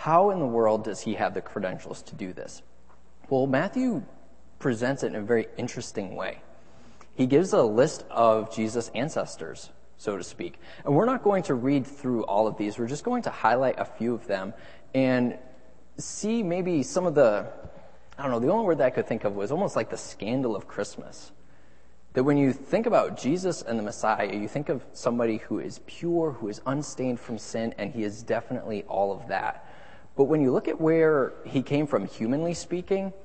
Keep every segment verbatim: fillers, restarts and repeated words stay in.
how in the world does he have the credentials to do this? Well, Matthew presents it in a very interesting way. He gives a list of Jesus' ancestors, so to speak. And we're not going to read through all of these. We're just going to highlight a few of them and see maybe some of the, I don't know, the only word that I could think of was almost like the scandal of Christmas. That when you think about Jesus and the Messiah, you think of somebody who is pure, who is unstained from sin, and he is definitely all of that. But when you look at where he came from, humanly speaking,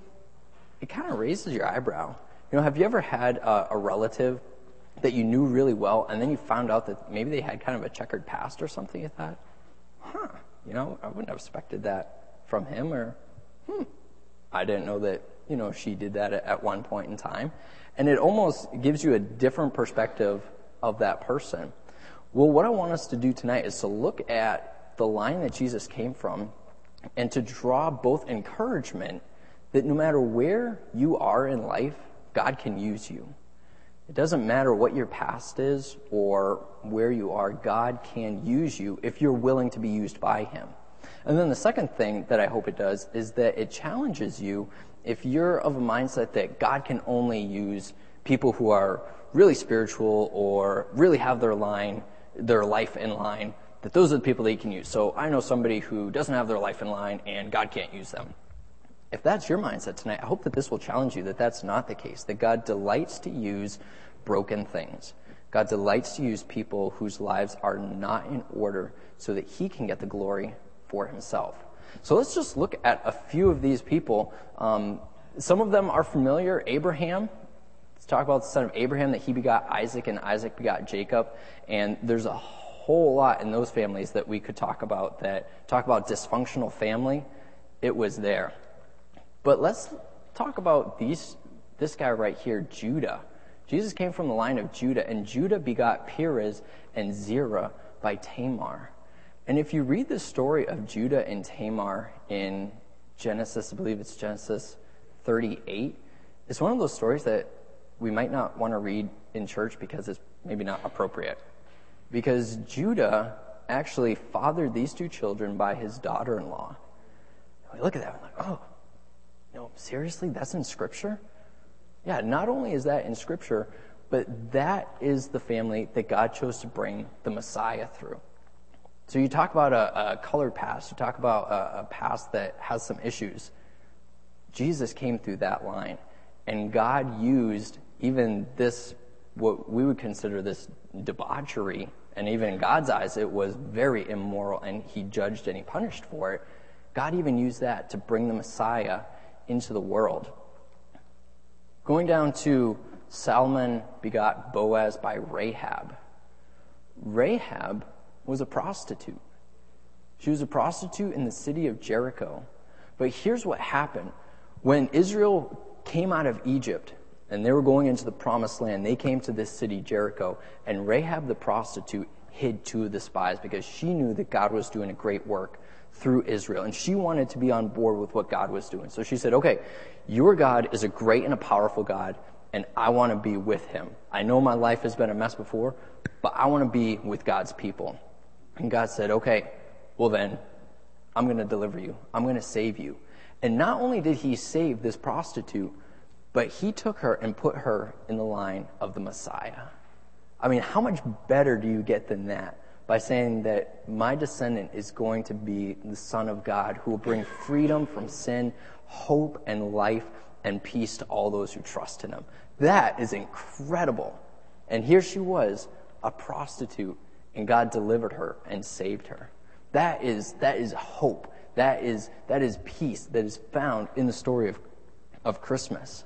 it kind of raises your eyebrow. You know, have you ever had a, a relative that you knew really well, and then you found out that maybe they had kind of a checkered past or something? You thought, huh, you know, I wouldn't have expected that from him, or, hmm, I didn't know that, you know, she did that at, at one point in time. And it almost gives you a different perspective of that person. Well, what I want us to do tonight is to look at the line that Jesus came from and to draw both encouragement that no matter where you are in life, God can use you. It doesn't matter what your past is or where you are, God can use you if you're willing to be used by him. And then the second thing that I hope it does is that it challenges you if you're of a mindset that God can only use people who are really spiritual or really have their line, their life in line, that those are the people that he can use. So I know somebody who doesn't have their life in line and God can't use them. If that's your mindset tonight, I hope that this will challenge you that that's not the case, that God delights to use broken things. God delights to use people whose lives are not in order so that he can get the glory for himself. So let's just look at a few of these people. Um, some of them are familiar. Abraham. Let's talk about the son of Abraham, that he begot Isaac, and Isaac begot Jacob. And there's a whole lot in those families that we could talk about, that talk about dysfunctional family. It was there. But let's talk about these. this guy right here, Judah. Jesus came from the line of Judah, and Judah begot Perez and Zerah by Tamar. And if you read the story of Judah and Tamar in Genesis, I believe it's Genesis thirty-eight, it's one of those stories that we might not want to read in church because it's maybe not appropriate. Because Judah actually fathered these two children by his daughter-in-law. And we look at that and we're like, oh, no, seriously? That's in Scripture? Yeah, not only is that in Scripture, but that is the family that God chose to bring the Messiah through. So you talk about a, a colored past, you talk about a, a past that has some issues. Jesus came through that line, and God used even this, what we would consider this debauchery, and even in God's eyes it was very immoral, and he judged and he punished for it. God even used that to bring the Messiah into the world. Going down to Salmon begot Boaz by Rahab. Rahab was a prostitute. She was a prostitute in the city of Jericho. But here's what happened. When Israel came out of Egypt and they were going into the promised land, they came to this city, Jericho, and Rahab the prostitute hid two of the spies because she knew that God was doing a great work through Israel, and she wanted to be on board with what God was doing. So she said, okay, your God is a great and a powerful God, and I want to be with him. I know my life has been a mess before, but I want to be with God's people. And God said, okay, well then, I'm going to deliver you. I'm going to save you. And not only did he save this prostitute, but he took her and put her in the line of the Messiah. I mean, how much better do you get than that? By saying that my descendant is going to be the Son of God who will bring freedom from sin, hope and life and peace to all those who trust in him. That is incredible. And here she was, a prostitute, and God delivered her and saved her. That is that is hope. That is that is peace that is found in the story of, of Christmas.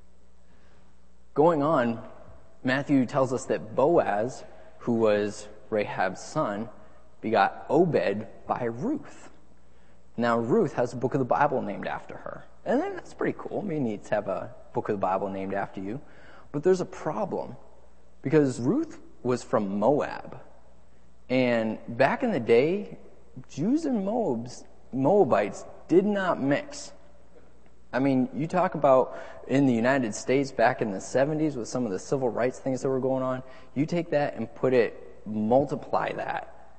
Going on, Matthew tells us that Boaz, who was Rahab's son, begot Obed by Ruth. Now, Ruth has a book of the Bible named after her. And that's pretty cool. I mean, you need to have a book of the Bible named after you. But there's a problem, because Ruth was from Moab. And back in the day, Jews and Moabs, Moabites did not mix. I mean, you talk about in the United States back in the seventies with some of the civil rights things that were going on, you take that and put it multiply that,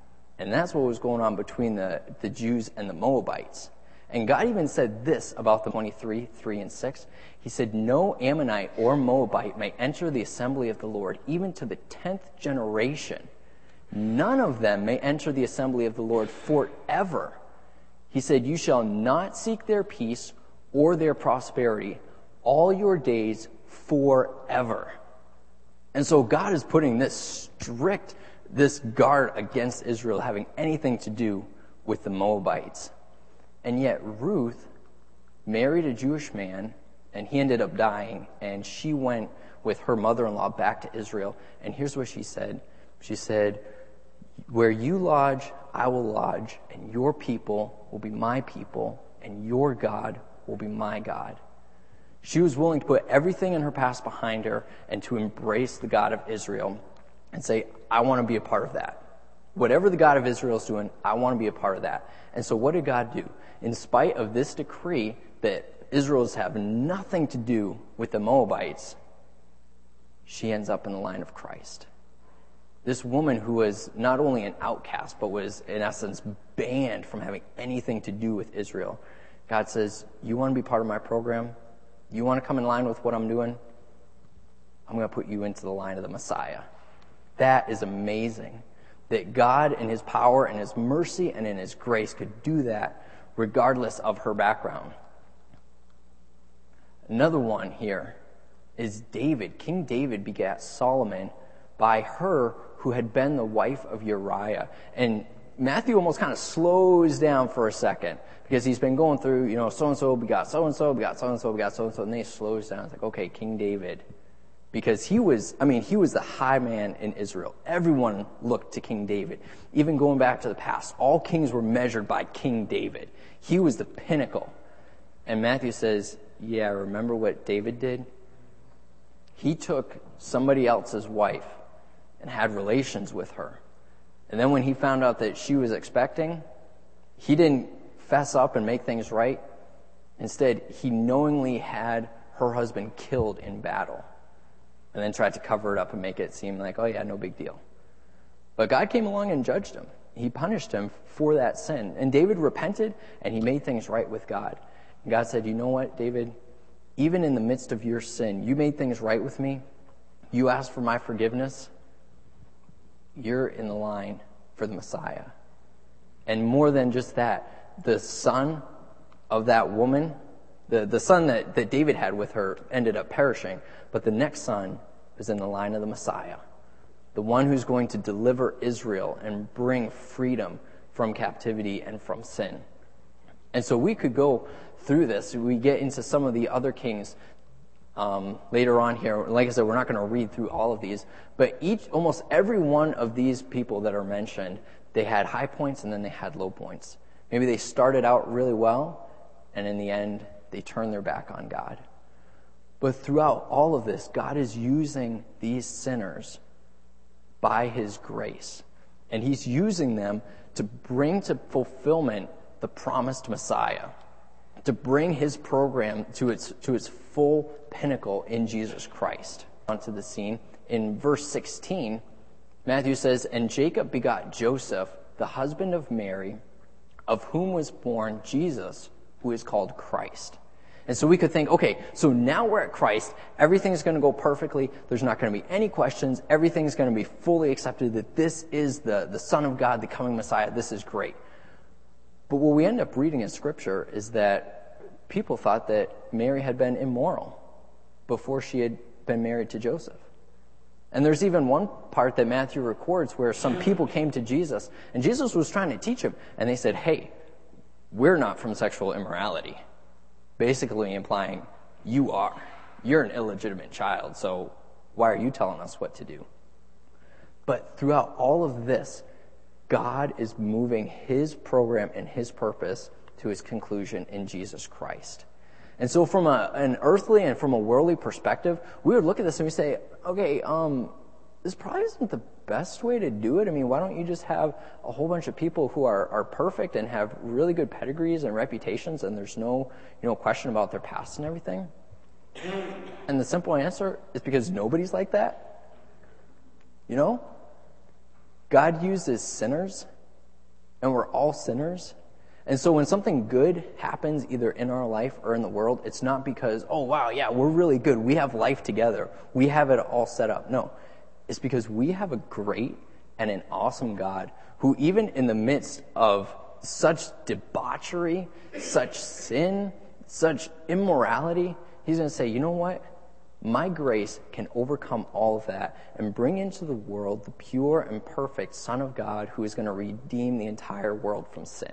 And that's what was going on between the, the Jews and the Moabites. And God even said this about the twenty-three, three and six. He said, no Ammonite or Moabite may enter the assembly of the Lord, even to the tenth generation. None of them may enter the assembly of the Lord forever. He said, you shall not seek their peace or their prosperity all your days forever. And so God is putting this strict, this guard against Israel having anything to do with the Moabites. And yet Ruth married a Jewish man, and he ended up dying, and she went with her mother-in-law back to Israel. And here's what she said. She said, where you lodge, I will lodge, and your people will be my people, and your God will be my God. She was willing to put everything in her past behind her and to embrace the God of Israel and say, I want to be a part of that. Whatever the God of Israel is doing, I want to be a part of that. And so what did God do? In spite of this decree that Israel's have nothing to do with the Moabites, she ends up in the line of Christ. This woman who was not only an outcast, but was in essence banned from having anything to do with Israel. God says, you want to be part of my program? You want to come in line with what I'm doing? I'm going to put you into the line of the Messiah. That is amazing. That God in his power and his mercy and in his grace could do that regardless of her background. Another one here is David. King David begat Solomon by her who had been the wife of Uriah. And Matthew almost kind of slows down for a second because he's been going through, you know, so-and-so begot so-and-so, begot so-and-so, begot so-and-so, and then he slows down. It's like, okay, King David. Because he was, I mean, he was the high man in Israel. Everyone looked to King David. Even going back to the past, all kings were measured by King David. He was the pinnacle. And Matthew says, yeah, remember what David did? He took somebody else's wife and had relations with her. And then when he found out that she was expecting, he didn't fess up and make things right. Instead, he knowingly had her husband killed in battle and then tried to cover it up and make it seem like, oh yeah, no big deal. But God came along and judged him. He punished him for that sin. And David repented and he made things right with God. And God said, you know what, David? Even in the midst of your sin, you made things right with me. You asked for my forgiveness. You're in the line for the Messiah. And more than just that, the son of that woman, the, the son that, that David had with her ended up perishing, but the next son is in the line of the Messiah, the one who's going to deliver Israel and bring freedom from captivity and from sin. And so we could go through this. We get into some of the other kings Um, later on here. Like I said, we're not going to read through all of these, but each, almost every one of these people that are mentioned, they had high points and then they had low points. Maybe they started out really well, and in the end, they turned their back on God. But throughout all of this, God is using these sinners by his grace, and he's using them to bring to fulfillment the promised Messiah, to bring his program to its to its full pinnacle in Jesus Christ. Onto the scene. In verse sixteen, Matthew says, and Jacob begot Joseph, the husband of Mary, of whom was born Jesus, who is called Christ. And so we could think, okay, so now we're at Christ, everything's going to go perfectly, there's not going to be any questions, everything's going to be fully accepted that this is the, the Son of God, the coming Messiah, this is great. But what we end up reading in Scripture is that people thought that Mary had been immoral before she had been married to Joseph. And there's even one part that Matthew records where some people came to Jesus, and Jesus was trying to teach them, and they said, hey, we're not from sexual immorality. Basically implying, you are. You're an illegitimate child, so why are you telling us what to do? But throughout all of this, God is moving his program and his purpose to its conclusion in Jesus Christ. And so from a, an earthly and from a worldly perspective, we would look at this and we say, okay, um, this probably isn't the best way to do it. I mean, why don't you just have a whole bunch of people who are, are perfect and have really good pedigrees and reputations, and there's no, you know, question about their past and everything? And the simple answer is because nobody's like that. You know? God uses sinners and we're all sinners. And so when something good happens either in our life or in the world, it's not because, oh, wow, yeah, we're really good. We have life together. We have it all set up. No, it's because we have a great and an awesome God who, even in the midst of such debauchery, such sin, such immorality, he's going to say, you know what? My grace can overcome all of that and bring into the world the pure and perfect Son of God who is going to redeem the entire world from sin.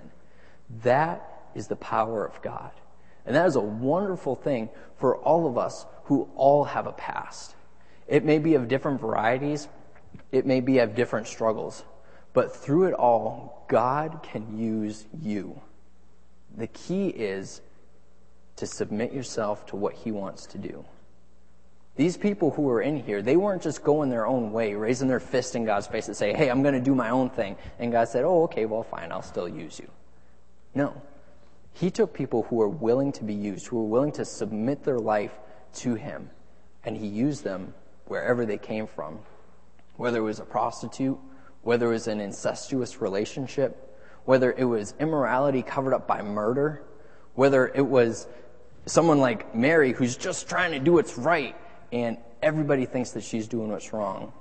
That is the power of God. And that is a wonderful thing for all of us who all have a past. It may be of different varieties. It may be of different struggles. But through it all, God can use you. The key is to submit yourself to what he wants to do. These people who were in here, they weren't just going their own way, raising their fist in God's face and say, hey, I'm going to do my own thing. And God said, oh, okay, well, fine, I'll still use you. No. He took people who were willing to be used, who were willing to submit their life to him, and he used them wherever they came from. Whether it was a prostitute, whether it was an incestuous relationship, whether it was immorality covered up by murder, whether it was someone like Mary who's just trying to do what's right, and everybody thinks that she's doing what's wrong.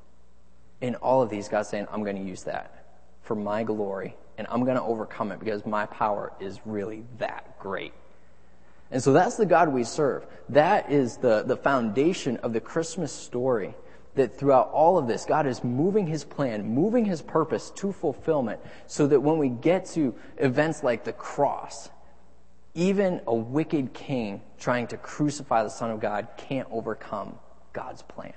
In all of these, God's saying, I'm going to use that for my glory, and I'm going to overcome it because my power is really that great. And so that's the God we serve. That is the, the foundation of the Christmas story, that throughout all of this, God is moving his plan, moving his purpose to fulfillment, so that when we get to events like the cross, even a wicked king trying to crucify the Son of God can't overcome God's plan.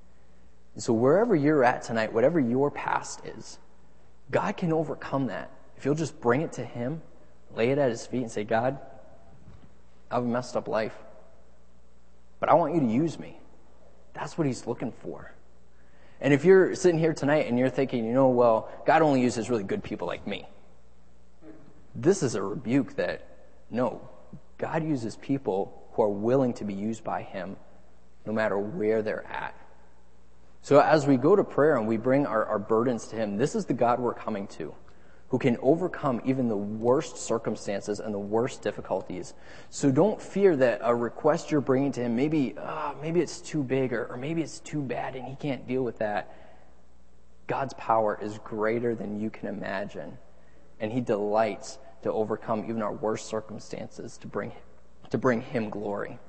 And so wherever you're at tonight, whatever your past is, God can overcome that. If you'll just bring it to him, lay it at his feet and say, God, I have a messed up life, but I want you to use me. That's what he's looking for. And if you're sitting here tonight and you're thinking, you know, well, God only uses really good people like me, this is a rebuke that, no, God uses people who are willing to be used by him no matter where they're at. So as we go to prayer and we bring our, our burdens to him, this is the God we're coming to, who can overcome even the worst circumstances and the worst difficulties. So don't fear that a request you're bringing to him, maybe uh, maybe it's too big or, or maybe it's too bad and he can't deal with that. God's power is greater than you can imagine, and he delights to overcome even our worst circumstances to bring to bring him glory.